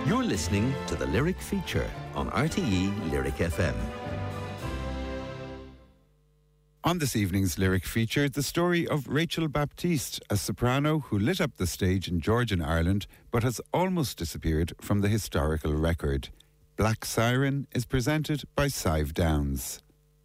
You're listening to the Lyric Feature on RTE Lyric FM. On this evening's Lyric Feature, the story of Rachel Baptiste, a soprano who lit up the stage in Georgian Ireland but has almost disappeared from the historical record. Black Siren is presented by Sive Downs.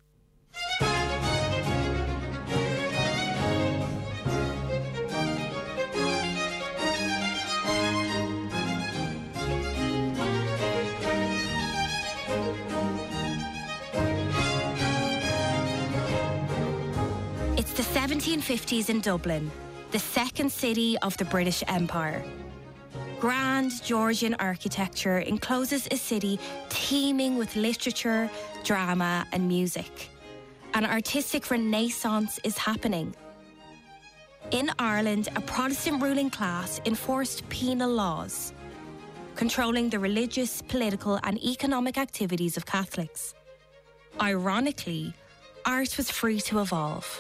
It's the 1750s in Dublin, the second city of the British Empire. Grand Georgian architecture encloses a city teeming with literature, drama and music. An artistic renaissance is happening. In Ireland, a Protestant ruling class enforced penal laws, controlling the religious, political and economic activities of Catholics. Ironically, art was free to evolve.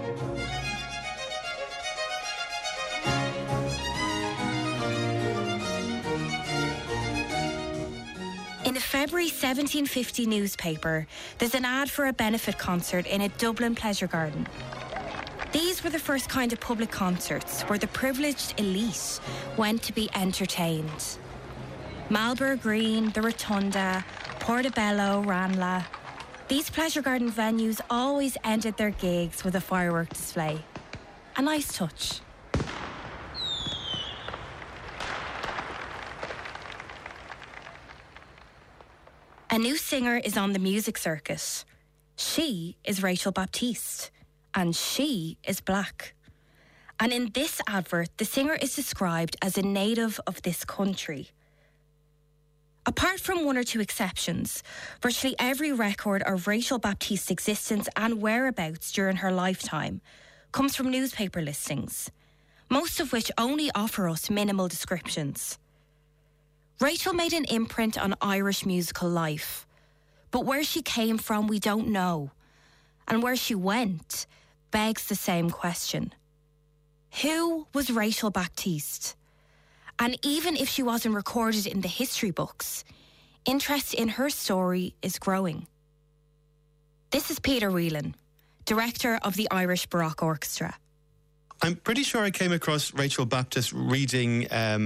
In a February 1750 newspaper, there's an ad for a benefit concert in a Dublin pleasure garden. These were the first kind of public concerts where the privileged elite went to be entertained. Marlborough Green, the Rotunda, Portobello, Ranelagh. These pleasure garden venues always ended their gigs with a firework display. A nice touch. A new singer is on the music circuit. She is Rachel Baptiste, and she is black. And in this advert, the singer is described as a native of this country. Apart from one or two exceptions, virtually every record of Rachel Baptiste's existence and whereabouts during her lifetime comes from newspaper listings, most of which only offer us minimal descriptions. Rachel made an imprint on Irish musical life, but where she came from we don't know, and where she went begs the same question. Who was Rachel Baptiste? And even if she wasn't recorded in the history books, interest in her story is growing. This is Peter Whelan, director of the Irish Baroque Orchestra. I'm pretty sure I came across Rachel Baptiste reading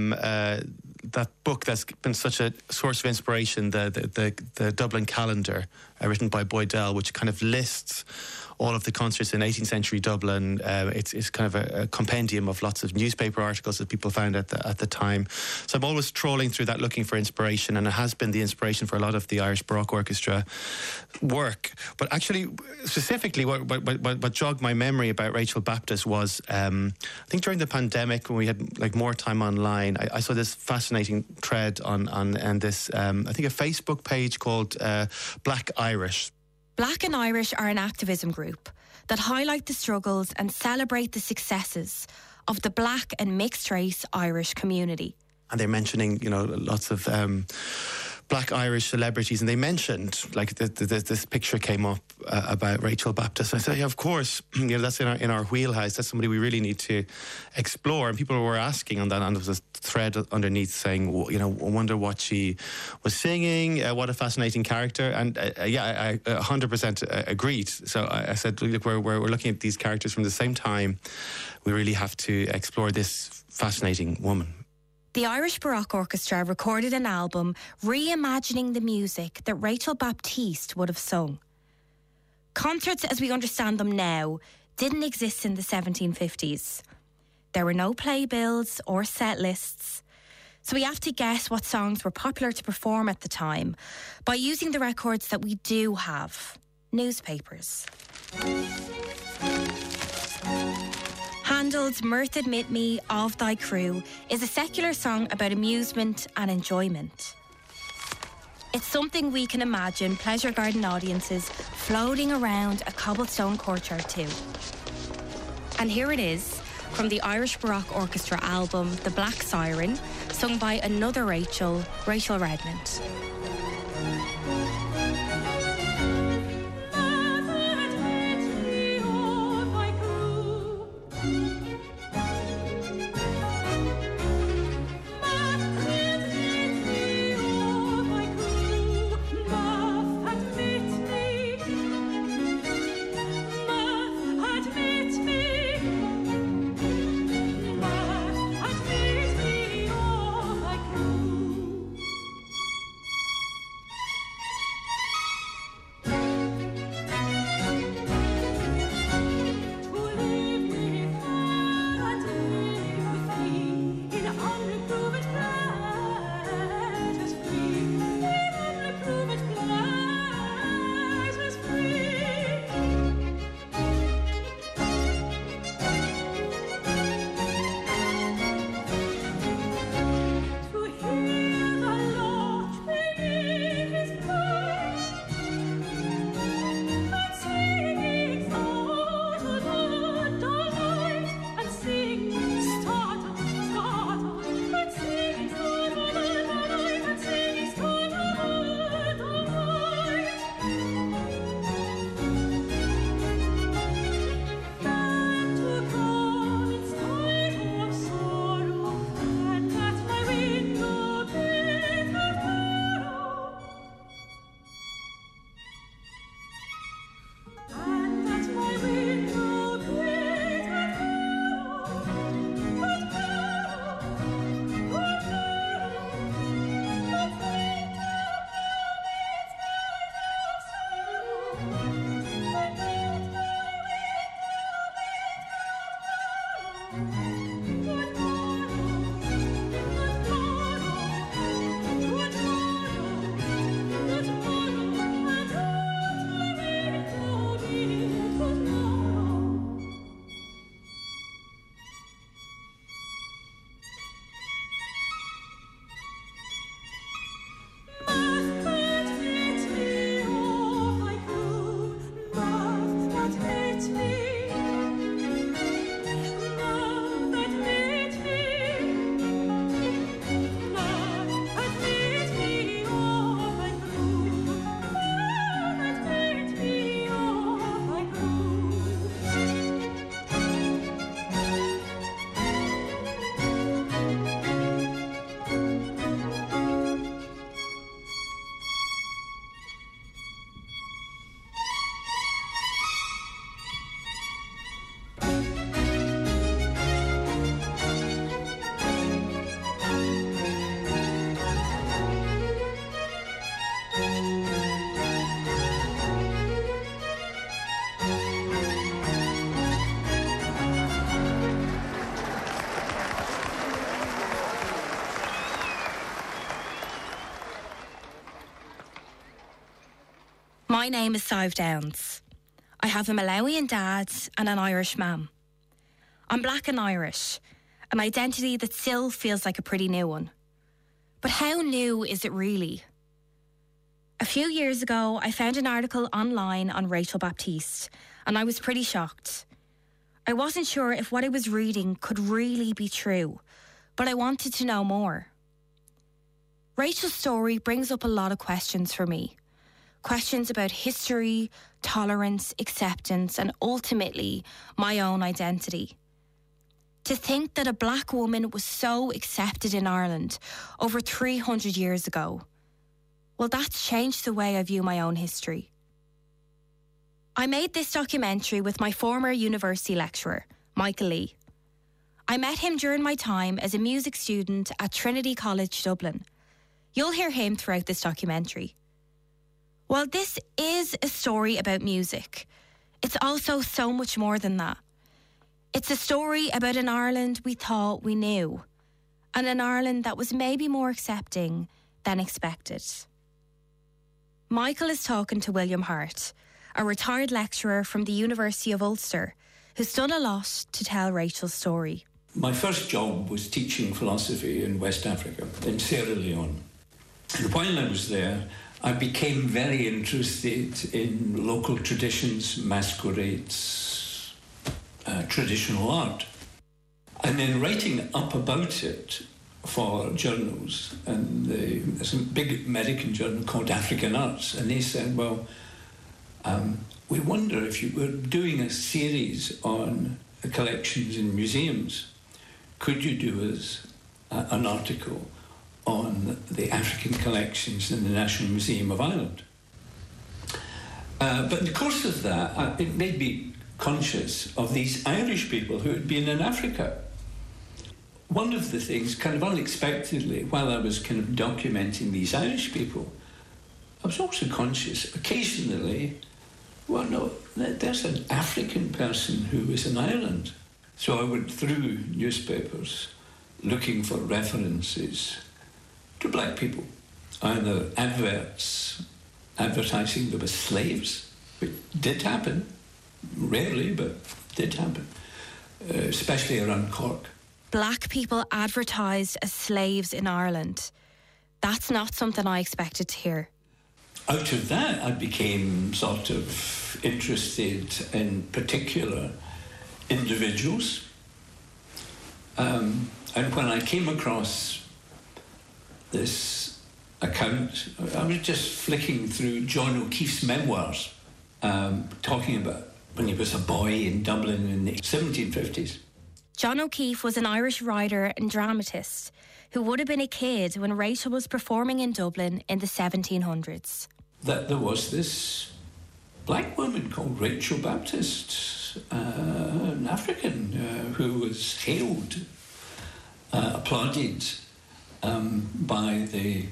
that book that's been such a source of inspiration, the Dublin Calendar, written by Boydell, which kind of lists all of the concerts in 18th century Dublin. It's kind of a compendium of lots of newspaper articles that people found at the time. So I'm always trawling through that looking for inspiration, and it has been the inspiration for a lot of the Irish Baroque Orchestra work. But actually, specifically, what jogged my memory about Rachel Baptiste was, I think during the pandemic, when we had like more time online, I saw this fascinating thread on this, I think a Facebook page called Black Irish. Black and Irish are an activism group that highlight the struggles and celebrate the successes of the black and mixed race Irish community. And they're mentioning, lots of black Irish celebrities, and they mentioned, like, this picture came up about Rachel Baptiste. I said, yeah, of course, that's in our wheelhouse. That's somebody we really need to explore. And people were asking on that, and there was a thread underneath saying, I wonder what she was singing, what a fascinating character. And I 100% agreed. So I said, look, we're looking at these characters from the same time. We really have to explore this fascinating woman. The Irish Baroque Orchestra recorded an album reimagining the music that Rachel Baptiste would have sung. Concerts as we understand them now didn't exist in the 1750s. There were no playbills or set lists, so we have to guess what songs were popular to perform at the time by using the records that we do have, newspapers. Handel's Mirth Admit Me of Thy Crew is a secular song about amusement and enjoyment. It's something we can imagine pleasure garden audiences floating around a cobblestone courtyard to. And here it is, from the Irish Baroque Orchestra album The Black Siren, sung by another Rachel Redmond. My name is Sive Downs. I have a Malawian dad and an Irish mum. I'm black and Irish, an identity that still feels like a pretty new one. But how new is it really? A few years ago, I found an article online on Rachel Baptiste, and I was pretty shocked. I wasn't sure if what I was reading could really be true, but I wanted to know more. Rachel's story brings up a lot of questions for me. Questions about history, tolerance, acceptance, and ultimately my own identity. To think that a black woman was so accepted in Ireland over 300 years ago, well, that's changed the way I view my own history. I made this documentary with my former university lecturer, Michael Lee. I met him during my time as a music student at Trinity College Dublin. You'll hear him throughout this documentary. While this is a story about music, it's also so much more than that. It's a story about an Ireland we thought we knew, and an Ireland that was maybe more accepting than expected. Michael is talking to William Hart, a retired lecturer from the University of Ulster, who's done a lot to tell Rachel's story. My first job was teaching philosophy in West Africa, in Sierra Leone. And while I was there, I became very interested in local traditions, masquerades, traditional art. And then writing up about it for journals, and there's a big American journal called African Arts, and they said, well, we wonder if you were doing a series on collections in museums, could you do us an article on the African collections in the National Museum of Ireland? But in the course of that, it made me conscious of these Irish people who had been in Africa. One of the things, kind of unexpectedly, while I was kind of documenting these Irish people, I was also conscious, occasionally, well, no, there's an African person who is in Ireland. So I went through newspapers looking for references to black people, either adverts advertising there were slaves, which did happen, rarely, but did happen, especially around Cork. Black people advertised as slaves in Ireland. That's not something I expected to hear. Out of that, I became sort of interested in particular individuals. And when I came across this account, I was just flicking through John O'Keeffe's memoirs, talking about when he was a boy in Dublin in the 1750s. John O'Keeffe was an Irish writer and dramatist who would have been a kid when Rachel was performing in Dublin in the 1700s. That there was this black woman called Rachel Baptiste, an African, who was hailed, applauded by the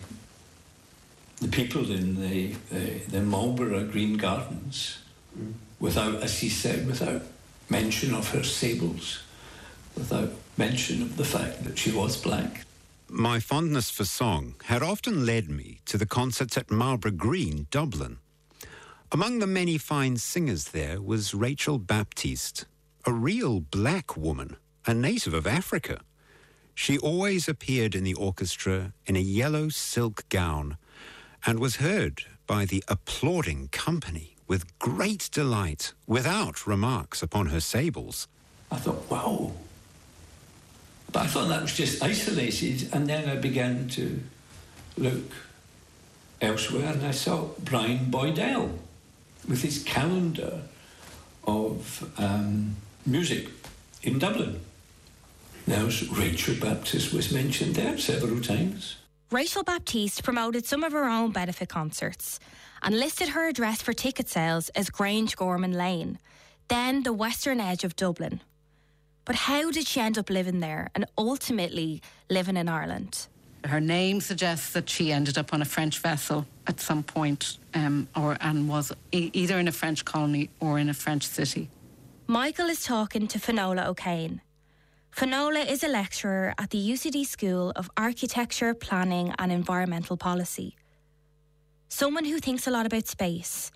people in the Marlborough Green Gardens, without, as he said, without mention of her sables, without mention of the fact that she was black. My fondness for song had often led me to the concerts at Marlborough Green, Dublin. Among the many fine singers there was Rachel Baptiste, a real black woman, a native of Africa. She always appeared in the orchestra in a yellow silk gown and was heard by the applauding company with great delight, without remarks upon her sables. I thought, wow. But I thought that was just isolated, and then I began to look elsewhere, and I saw Brian Boydell with his calendar of music in Dublin. There's Rachel Baptiste was mentioned there several times. Rachel Baptiste promoted some of her own benefit concerts and listed her address for ticket sales as Grange Gorman Lane, then the western edge of Dublin. But how did she end up living there and ultimately living in Ireland? Her name suggests that she ended up on a French vessel at some point, and was either in a French colony or in a French city. Michael is talking to Finola O'Kane. Finola is a lecturer at the UCD School of Architecture, Planning and Environmental Policy. Someone who thinks a lot about space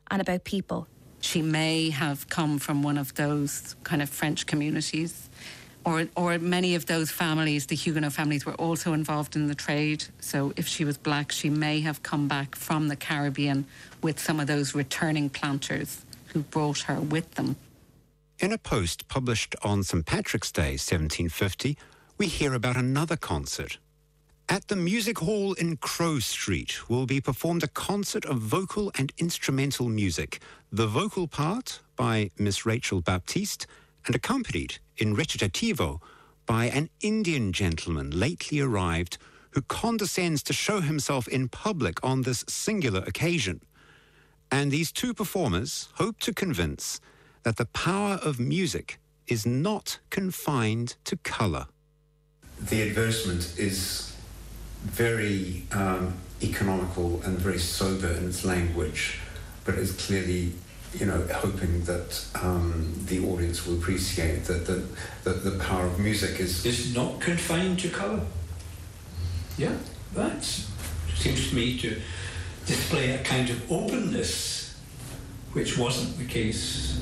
and about people. She may have come from one of those kind of French communities, or many of those families, the Huguenot families, were also involved in the trade. So if she was black, she may have come back from the Caribbean with some of those returning planters who brought her with them. In a post published on St. Patrick's Day 1750, we hear about another concert. At the Music Hall in Crow Street will be performed a concert of vocal and instrumental music, the vocal part by Miss Rachel Baptiste, and accompanied in recitativo by an Indian gentleman lately arrived who condescends to show himself in public on this singular occasion. And these two performers hope to convince that the power of music is not confined to colour. The advertisement is very economical and very sober in its language, but is clearly, hoping that the audience will appreciate that the power of music is not confined to colour. Yeah, that seems to me to display a kind of openness which wasn't the case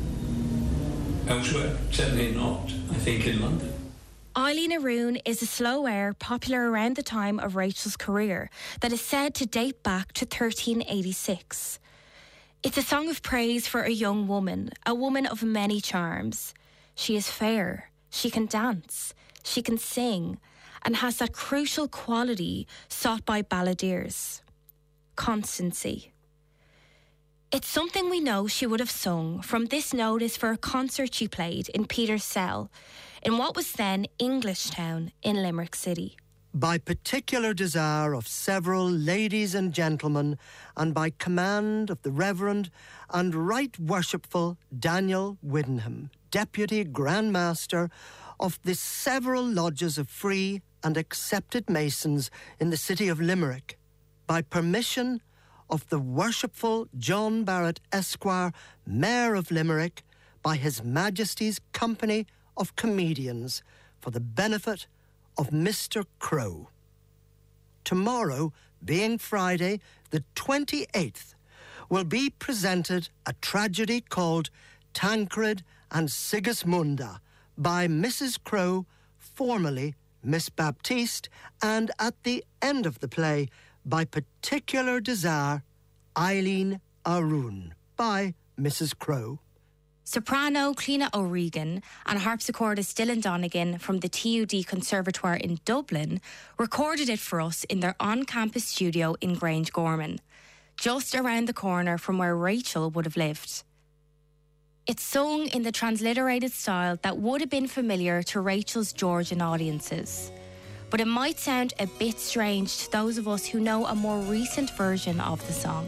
elsewhere, certainly not, I think, in London. Eileen Aroon is a slow air popular around the time of Rachel's career that is said to date back to 1386. It's a song of praise for a young woman, a woman of many charms. She is fair, she can dance, she can sing, and has that crucial quality sought by balladeers: constancy. It's something we know she would have sung from this notice for a concert she played in Peter's Cell, in what was then Englishtown in Limerick City. By particular desire of several ladies and gentlemen, and by command of the Reverend and Right Worshipful Daniel Widdenham, Deputy Grand Master of the several lodges of free and accepted Masons in the city of Limerick, by permission of the Worshipful John Barrett Esquire, Mayor of Limerick, by His Majesty's Company of Comedians, for the benefit of Mr. Crow. Tomorrow, being Friday, the 28th, will be presented a tragedy called Tancred and Sigismunda by Mrs. Crow, formerly Miss Baptiste, and at the end of the play, by particular desire, Eileen Aroon by Mrs. Crow. Soprano Cliona O'Regan and harpsichordist Dylan Donegan from the TUD Conservatoire in Dublin recorded it for us in their on-campus studio in Grange Gorman, just around the corner from where Rachel would have lived. It's sung in the transliterated style that would have been familiar to Rachel's Georgian audiences, but it might sound a bit strange to those of us who know a more recent version of the song.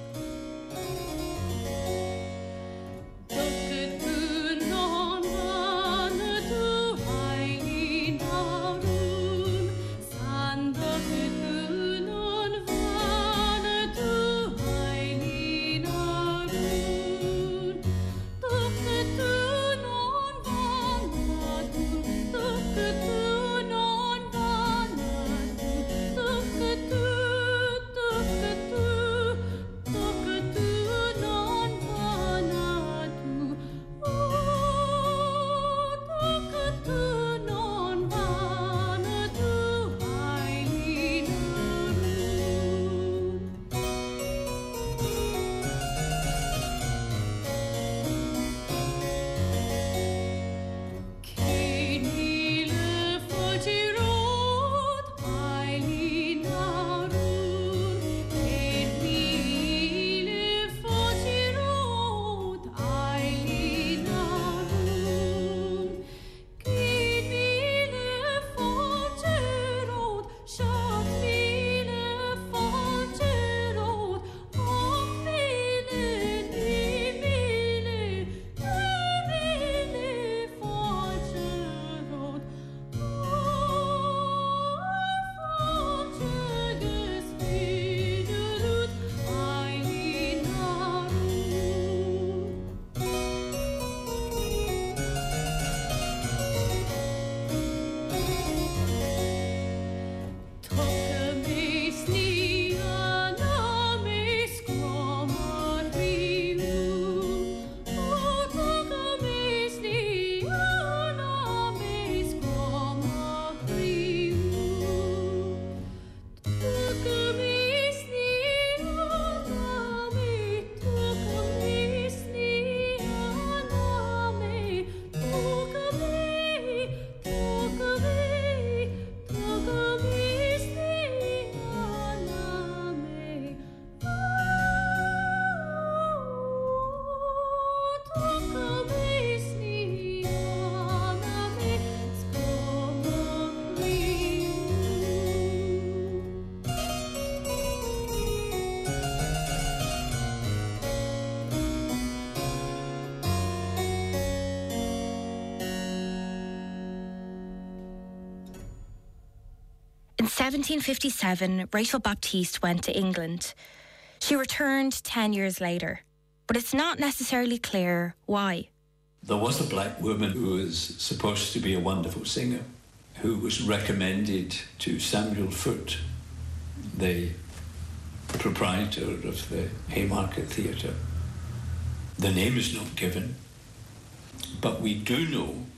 In 1757, Rachel Baptiste went to England. She returned 10 years later, but it's not necessarily clear why. There was a black woman who was supposed to be a wonderful singer, who was recommended to Samuel Foote, the proprietor of the Haymarket Theatre. The name is not given, but we do know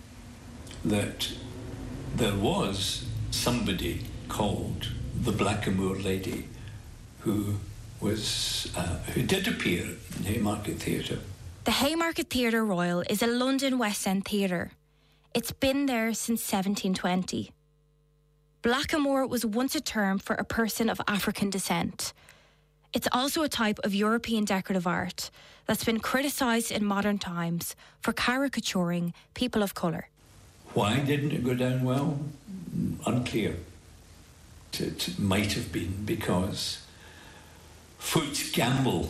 that there was somebody called the Blackamoor Lady who did appear in Haymarket Theatre. The Haymarket Theatre Royal is a London West End theatre. It's been there since 1720. Blackamoor was once a term for a person of African descent. It's also a type of European decorative art that's been criticised in modern times for caricaturing people of colour. Why didn't it go down well? Unclear. It might have been because Foote's gamble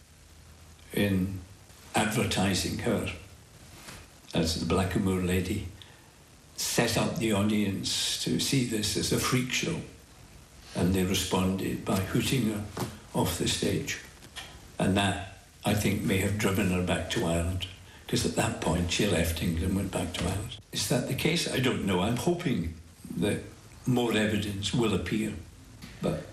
in advertising her as the Blackamoor Lady set up the audience to see this as a freak show, and they responded by hooting her off the stage. And that, I think, may have driven her back to Ireland, because at that point she left England and went back to Ireland. Is that the case? I don't know. I'm hoping that more evidence will appear, but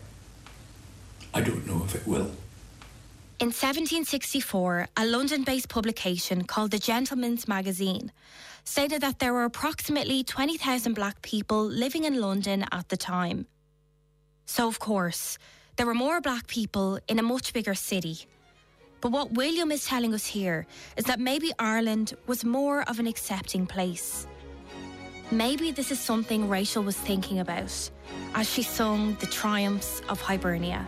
I don't know if it will. In 1764, a London-based publication called The Gentleman's Magazine stated that there were approximately 20,000 black people living in London at the time. So, of course, there were more black people in a much bigger city. But what William is telling us here is that maybe Ireland was more of an accepting place. Maybe this is something Rachel was thinking about as she sung The Triumphs of Hibernia.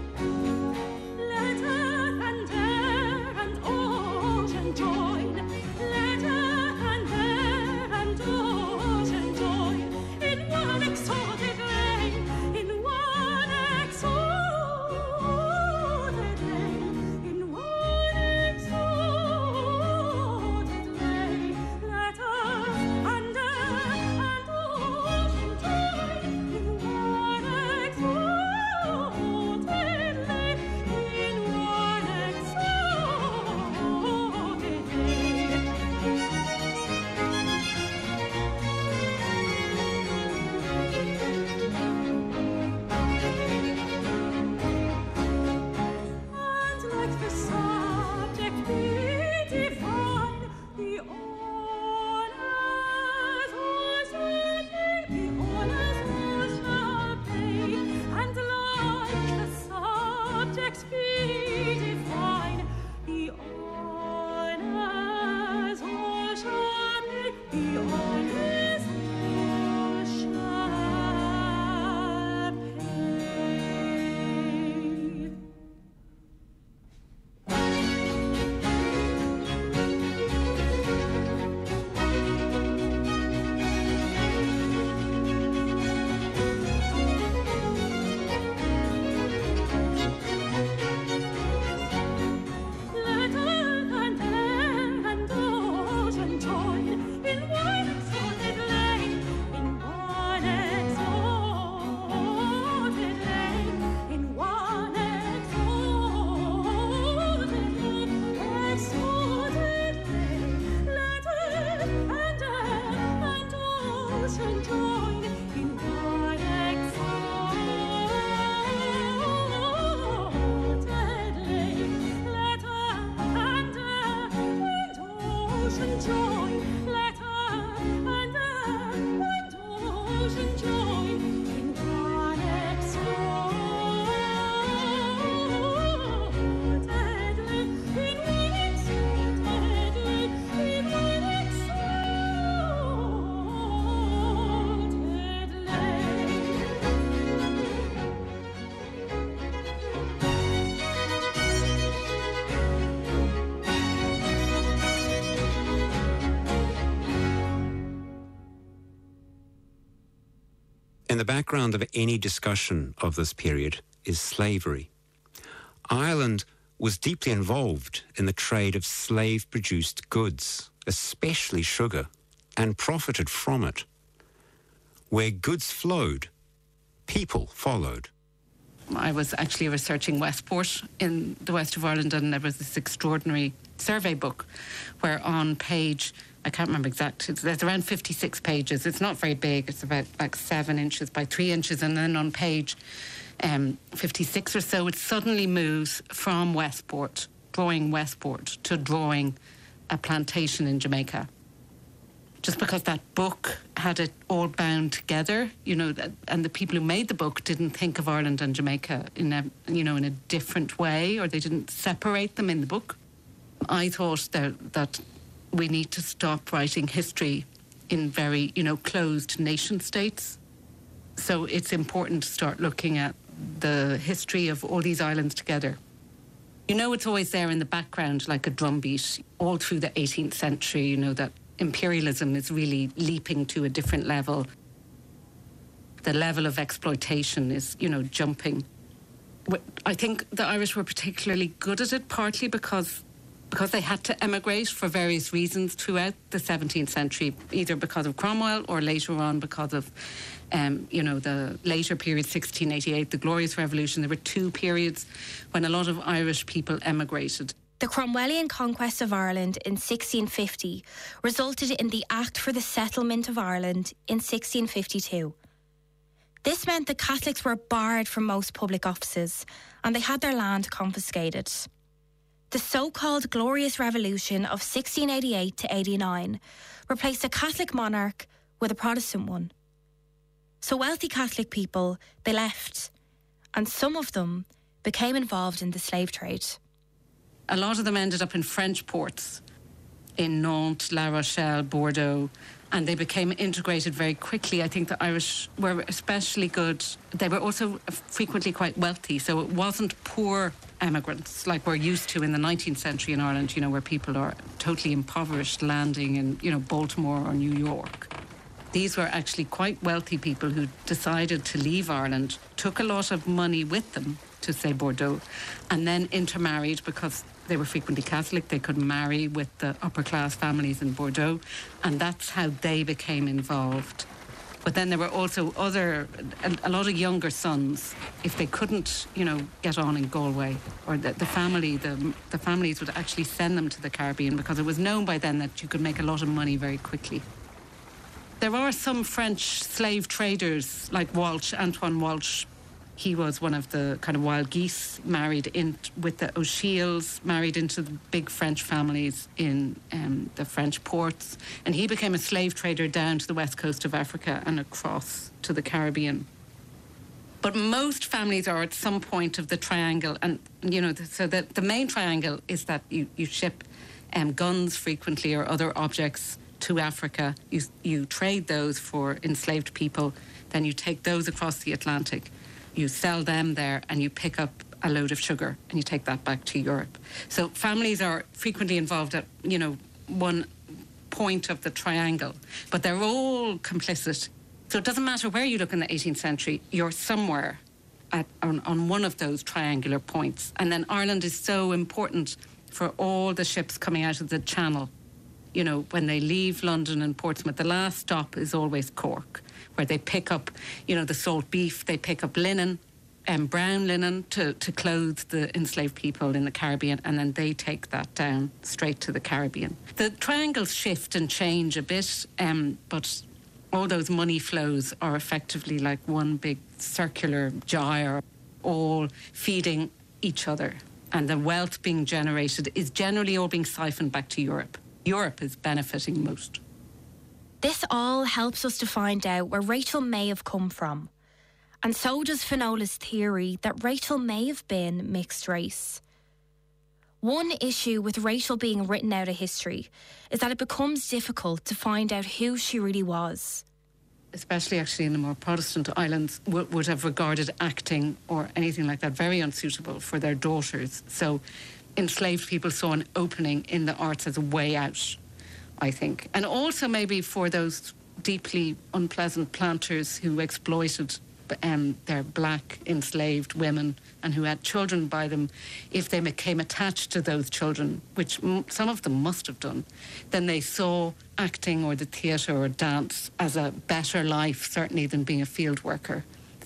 In the background of any discussion of this period is slavery. Ireland was deeply involved in the trade of slave-produced goods, especially sugar, and profited from it. Where goods flowed, people followed. I was actually researching Westport in the west of Ireland, and there was this extraordinary survey book where on page, I can't remember exactly, there's around 56 pages. It's not very big. It's about like 7 inches by 3 inches. And then on page 56 or so, it suddenly moves from Westport, drawing Westport, to drawing a plantation in Jamaica. Just because that book had it all bound together, and the people who made the book didn't think of Ireland and Jamaica in a different way, or they didn't separate them in the book. I thought that we need to stop writing history in very, closed nation states. So it's important to start looking at the history of all these islands together. It's always there in the background, like a drumbeat, all through the 18th century, that imperialism is really leaping to a different level. The level of exploitation is, jumping. I think the Irish were particularly good at it, partly because they had to emigrate for various reasons throughout the 17th century, either because of Cromwell or later on because of, the later period, 1688, the Glorious Revolution. There were 2 periods when a lot of Irish people emigrated. The Cromwellian conquest of Ireland in 1650 resulted in the Act for the Settlement of Ireland in 1652. This meant that Catholics were barred from most public offices and they had their land confiscated. The so-called Glorious Revolution of 1688 to 89 replaced a Catholic monarch with a Protestant one. So wealthy Catholic people, they left, and some of them became involved in the slave trade. A lot of them ended up in French ports, in Nantes, La Rochelle, Bordeaux, and they became integrated very quickly. I think the Irish were especially good. They were also frequently quite wealthy, so it wasn't poor emigrants like we're used to in the 19th century in Ireland, where people are totally impoverished landing in, Baltimore or New York. These were actually quite wealthy people who decided to leave Ireland, took a lot of money with them to, say, Bordeaux, and then intermarried because they were frequently Catholic. They could marry with the upper-class families in Bordeaux, and that's how they became involved. But then there were also a lot of younger sons, if they couldn't, get on in Galway, or the families would actually send them to the Caribbean because it was known by then that you could make a lot of money very quickly. There are some French slave traders like Walsh, Antoine Walsh. He was one of the kind of wild geese, married in with the O'Shiels, married into the big French families in the French ports. And he became a slave trader down to the west coast of Africa and across to the Caribbean. But most families are at some point of the triangle. And, so the main triangle is that you ship guns frequently or other objects to Africa. You trade those for enslaved people. Then you take those across the Atlantic. You sell them there and you pick up a load of sugar and you take that back to Europe. So families are frequently involved at, one point of the triangle, but they're all complicit. So it doesn't matter where you look in the 18th century, you're somewhere on one of those triangular points. And then Ireland is so important for all the ships coming out of the Channel. When they leave London and Portsmouth, the last stop is always Cork, where they pick up, the salt beef, they pick up linen, brown linen to clothe the enslaved people in the Caribbean, and then they take that down straight to the Caribbean. The triangles shift and change a bit, but all those money flows are effectively like one big circular gyre, all feeding each other. And the wealth being generated is generally all being siphoned back to Europe. Europe is benefiting most. This all helps us to find out where Rachel may have come from. And so does Finola's theory that Rachel may have been mixed race. One issue with Rachel being written out of history is that it becomes difficult to find out who she really was. Especially actually in the more Protestant islands, would have regarded acting or anything like that very unsuitable for their daughters. So enslaved people saw an opening in the arts as a way out, I think. And also maybe for those deeply unpleasant planters who exploited their black enslaved women and who had children by them, if they became attached to those children, which some of them must have done, then they saw acting or the theatre or dance as a better life, certainly, than being a field worker.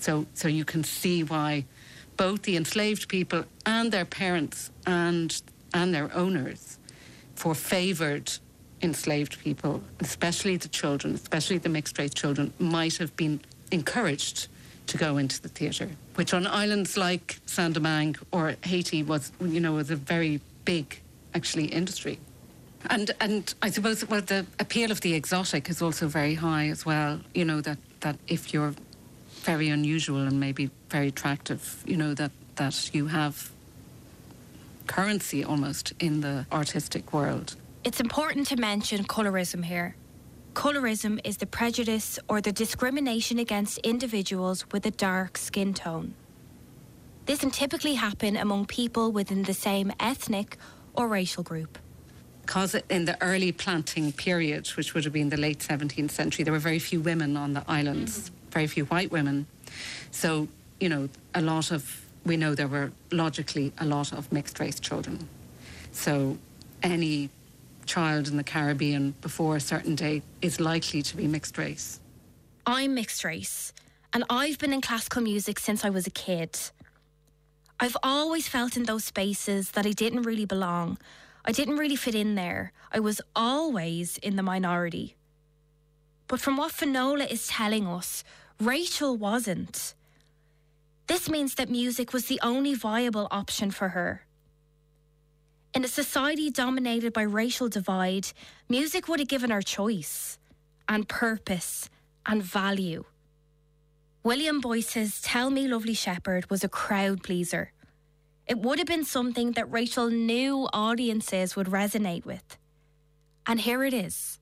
So you can see why both the enslaved people and their parents and their owners favoured enslaved people, especially the children, especially the mixed-race children, might have been encouraged to go into the theatre, which on islands like Saint-Domingue or Haiti was a very big, actually, industry. And I suppose, well, the appeal of the exotic is also very high as well, that if you're very unusual and maybe very attractive, that you have currency almost in the artistic world. It's important to mention colorism here. Colorism is the prejudice or the discrimination against individuals with a dark skin tone. This can typically happen among people within the same ethnic or racial group. Because in the early planting period, which would have been the late 17th century, there were very few women on the islands, very few white women. So, we know there were logically a lot of mixed-race children. So any child in the Caribbean before a certain date is likely to be mixed race. I'm mixed race, and I've been in classical music since I was a kid. I've always felt in those spaces that I didn't really belong. I didn't really fit in there. I was always in the minority. But from what Finola is telling us, Rachel wasn't. This means that music was the only viable option for her. In a society dominated by racial divide, music would have given her choice and purpose and value. William Boyce's Tell Me Lovely Shepherd was a crowd pleaser. It would have been something that Rachel knew audiences would resonate with. And here it is.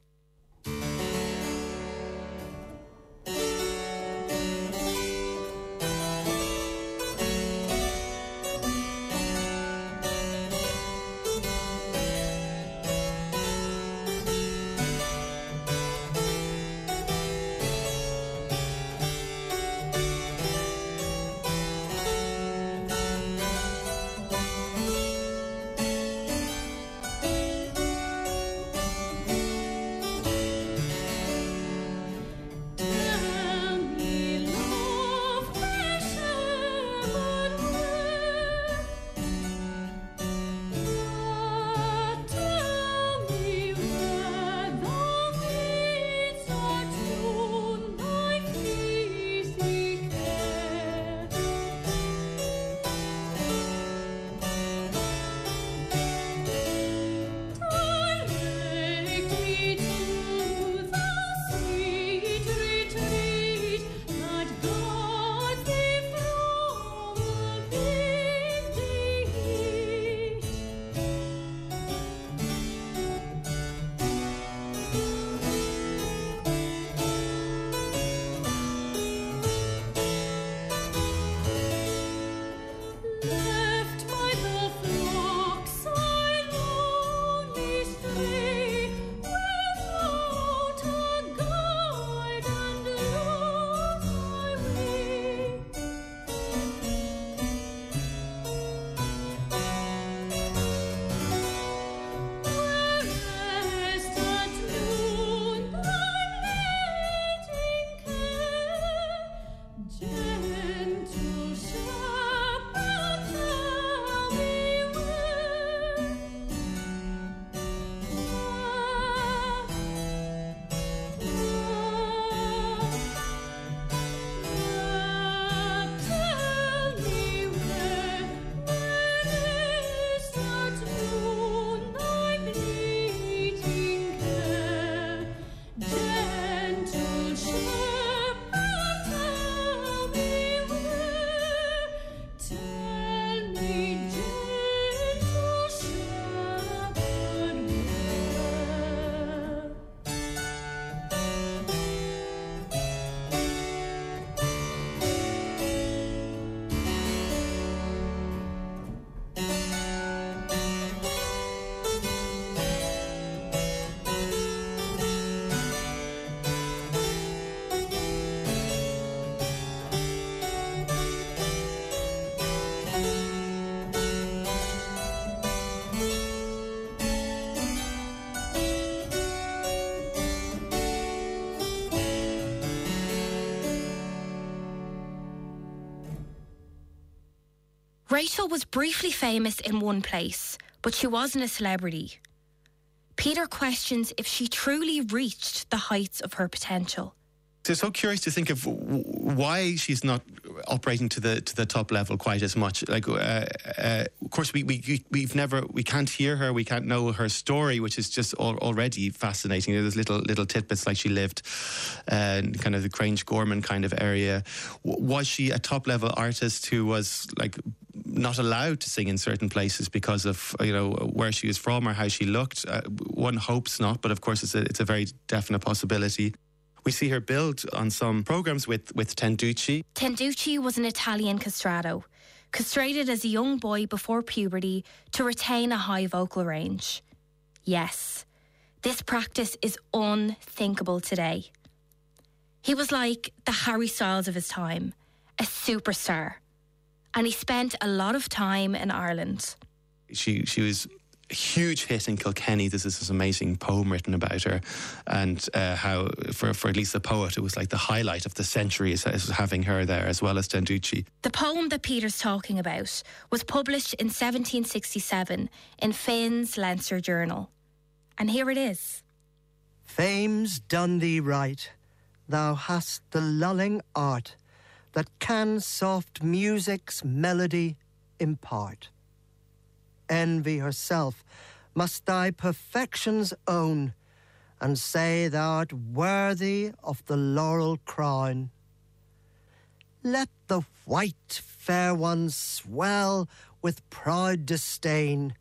Rachel was briefly famous in one place, but she wasn't a celebrity. Peter questions if she truly reached the heights of her potential. So curious to think of why she's not operating to the top level quite as much. Like, of course, we can't hear her, we can't know her story, which is just already fascinating. There's little tidbits like she lived in kind of the Grange Gorman kind of area. Was she a top level artist who was like not allowed to sing in certain places because of where she was from or how she looked? One hopes not, but of course it's a very definite possibility. We see her build on some programmes with Tenducci. Tenducci was an Italian castrato, castrated as a young boy before puberty to retain a high vocal range. Yes, this practice is unthinkable today. He was like the Harry Styles of his time, a superstar, and he spent a lot of time in Ireland. She was a huge hit in Kilkenny. There's this amazing poem written about her, and how for at least the poet it was like the highlight of the century is having her there as well as Tenducci. The poem that Peter's talking about was published in 1767 in Finn's Leinster Journal, and here it is. Fame's done thee right, thou hast the lulling art that can soft music's melody impart. Envy herself must thy perfections own, and say thou'rt worthy of the laurel crown. Let the white fair ones swell with proud disdain,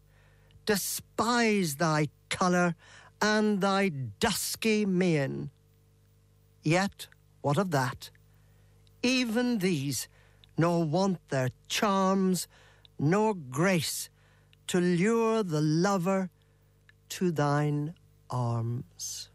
despise thy colour and thy dusky mien. Yet what of that? Even these nor want their charms nor grace to lure the lover to thine arms.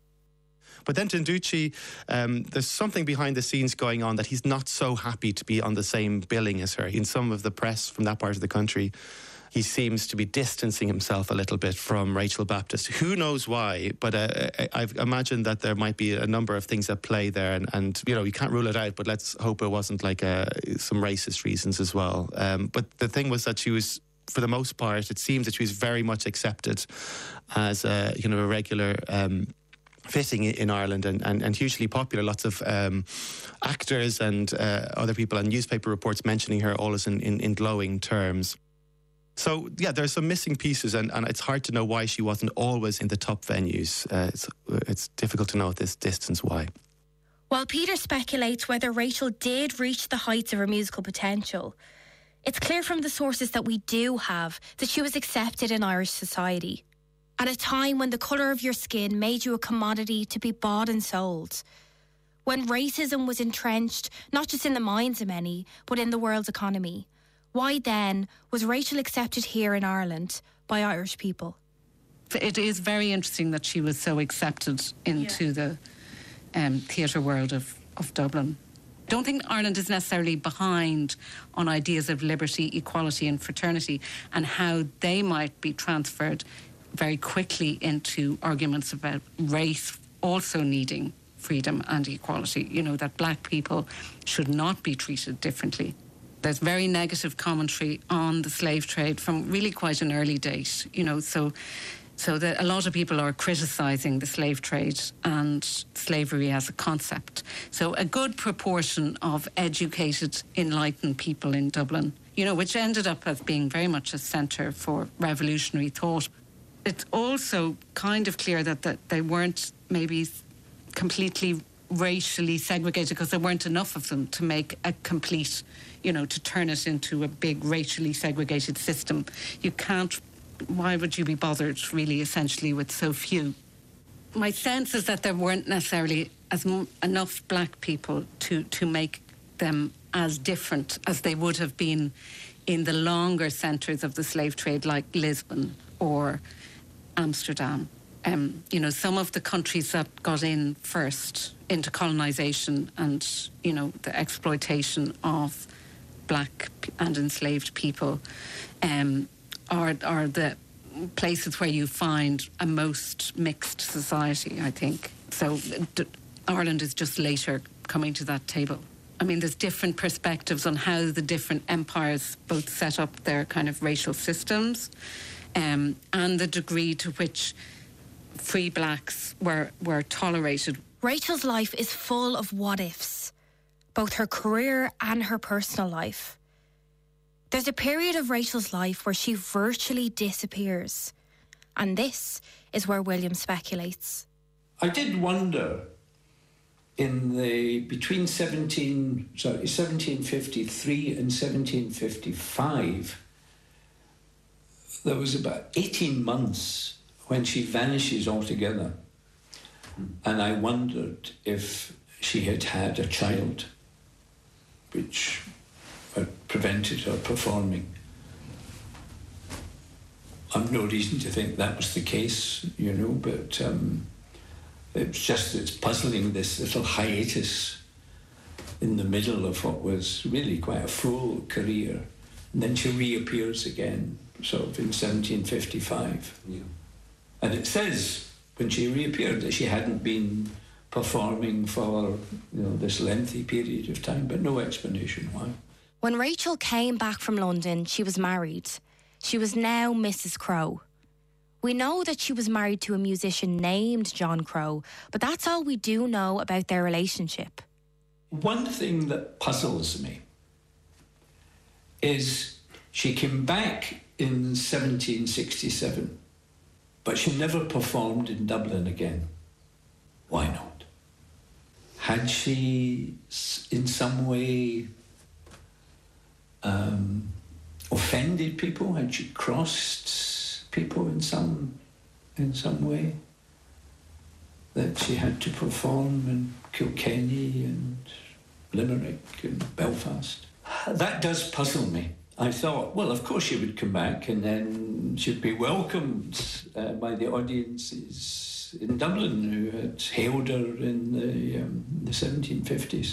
But then Tenducci, there's something behind the scenes going on that he's not so happy to be on the same billing as her. In some of the press from that part of the country, he seems to be distancing himself a little bit from Rachel Baptist. Who knows why, but I've imagined that there might be a number of things at play there, and you can't rule it out, but let's hope it wasn't like some racist reasons as well. But the thing was that she was, for the most part, it seems that she was very much accepted as a regular fitting in Ireland and hugely popular. Lots of actors and other people and newspaper reports mentioning her always in glowing terms. So, yeah, there are some missing pieces, and it's hard to know why she wasn't always in the top venues. It's difficult to know at this distance why. While Peter speculates whether Rachel did reach the heights of her musical potential, it's clear from the sources that we do have that she was accepted in Irish society. At a time when the colour of your skin made you a commodity to be bought and sold. When racism was entrenched, not just in the minds of many, but in the world's economy. Why then was Rachel accepted here in Ireland by Irish people? It is very interesting that she was so accepted into the theatre world of Dublin. I don't think Ireland is necessarily behind on ideas of liberty, equality and fraternity and how they might be transferred very quickly into arguments about race also needing freedom and equality. That black people should not be treated differently. There's very negative commentary on the slave trade from really quite an early date, so that a lot of people are criticising the slave trade and slavery as a concept. So a good proportion of educated, enlightened people in Dublin, which ended up as being very much a centre for revolutionary thought. It's also kind of clear that they weren't maybe completely racially segregated because there weren't enough of them to make a complete, to turn it into a big racially segregated system. You can't, why would you be bothered really essentially with so few? My sense is that there weren't necessarily enough black people to make them as different as they would have been in the longer centres of the slave trade like Lisbon or Amsterdam. Some of the countries that got in first into colonisation and, the exploitation of black and enslaved people are the places where you find a most mixed society, I think. So Ireland is just later coming to that table. I mean, there's different perspectives on how the different empires both set up their kind of racial systems, and the degree to which free blacks were tolerated. Rachel's life is full of what-ifs, both her career and her personal life. There's a period of Rachel's life where she virtually disappears, and this is where William speculates. I did wonder between 1753 and 1755, there was about 18 months when she vanishes altogether. And I wondered if she had had a child, which had prevented her performing. I've no reason to think that was the case, but it's puzzling, this little hiatus in the middle of what was really quite a full career. And then she reappears again, sort of in 1755. Yeah. And it says, when she reappeared, that she hadn't been performing for this lengthy period of time, but no explanation why. When Rachel came back from London, she was married. She was now Mrs. Crowe. We know that she was married to a musician named John Crowe, but that's all we do know about their relationship. One thing that puzzles me is she came back in 1767, but she never performed in Dublin again. Why not? Had she in some way offended people? Had she crossed people in some way? That she had to perform in Kilkenny and Limerick and Belfast? That does puzzle me. I thought, well, of course she would come back and then she'd be welcomed by the audiences in Dublin who had hailed her in the 1750s.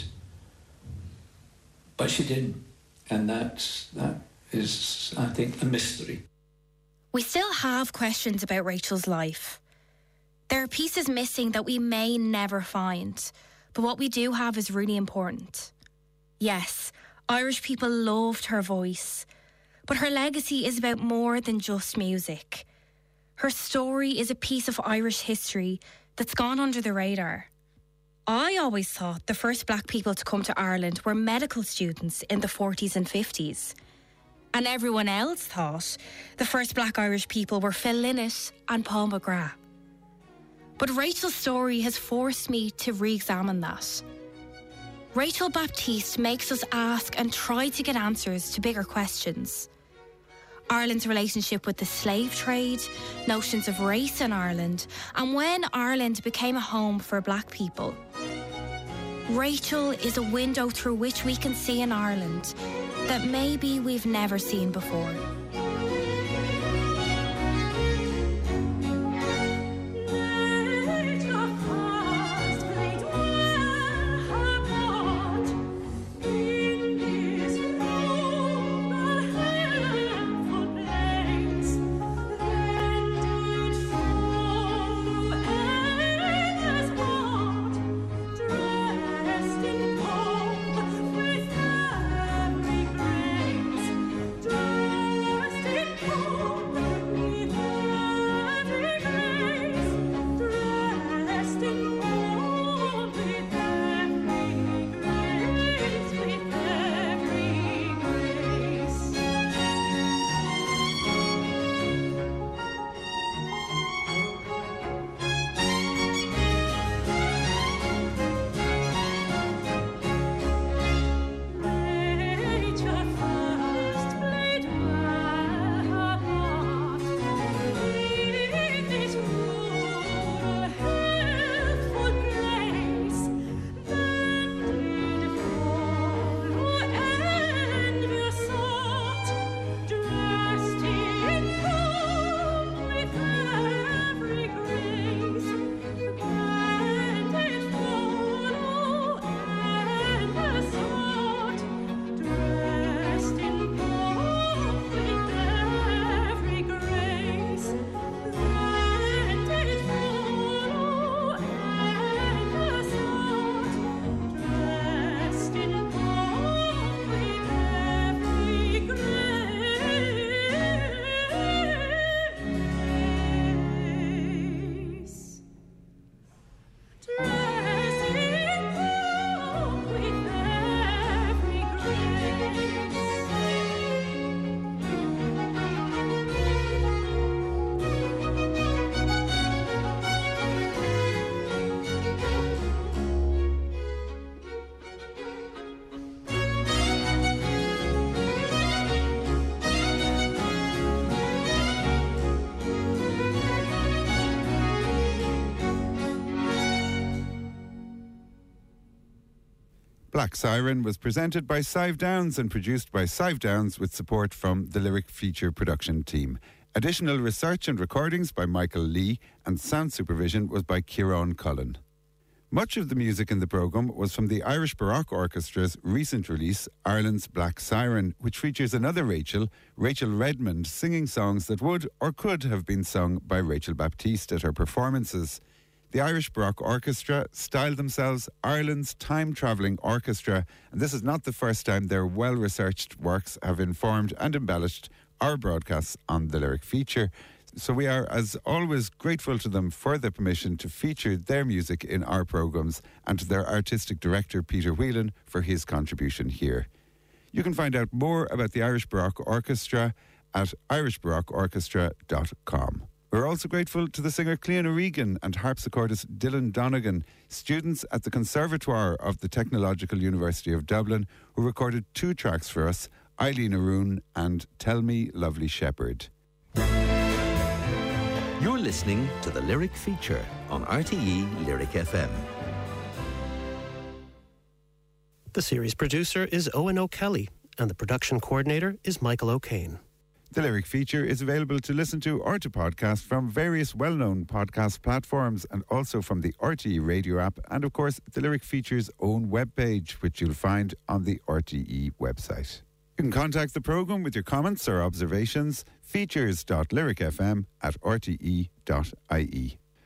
But she didn't. And that is, I think, a mystery. We still have questions about Rachel's life. There are pieces missing that we may never find, but what we do have is really important. Yes, Irish people loved her voice, but her legacy is about more than just music. Her story is a piece of Irish history that's gone under the radar. I always thought the first black people to come to Ireland were medical students in the 40s and 50s. And everyone else thought the first black Irish people were Phil Lynott and Paul McGrath. But Rachel's story has forced me to re-examine that. Rachel Baptiste makes us ask and try to get answers to bigger questions. Ireland's relationship with the slave trade, notions of race in Ireland, and when Ireland became a home for black people. Rachel is a window through which we can see an Ireland that maybe we've never seen before. Black Siren was presented by Sive Downs and produced by Sive Downs with support from the Lyric Feature production team. Additional research and recordings by Michael Lee, and sound supervision was by Kieran Cullen. Much of the music in the programme was from the Irish Baroque Orchestra's recent release, Ireland's Black Siren, which features another Rachel Redmond, singing songs that would or could have been sung by Rachel Baptiste at her performances. The Irish Baroque Orchestra styled themselves Ireland's time-travelling orchestra, and this is not the first time their well-researched works have informed and embellished our broadcasts on the Lyric Feature. So we are, as always, grateful to them for the permission to feature their music in our programmes, and to their artistic director, Peter Whelan, for his contribution here. You can find out more about the Irish Baroque Orchestra at irishbaroqueorchestra.com. We're also grateful to the singer Clean O'Regan and harpsichordist Dylan Donegan, students at the Conservatoire of the Technological University of Dublin, who recorded 2 tracks for us, Eileen Aroon and Tell Me Lovely Shepherd. You're listening to the Lyric Feature on RTE Lyric FM. The series producer is Owen O'Kelly, and the production coordinator is Michael O'Kane. The Lyric Feature is available to listen to or to podcast from various well-known podcast platforms, and also from the RTE radio app, and of course the Lyric Feature's own webpage, which you'll find on the RTE website. You can contact the programme with your comments or observations, features.lyricfm@rte.ie.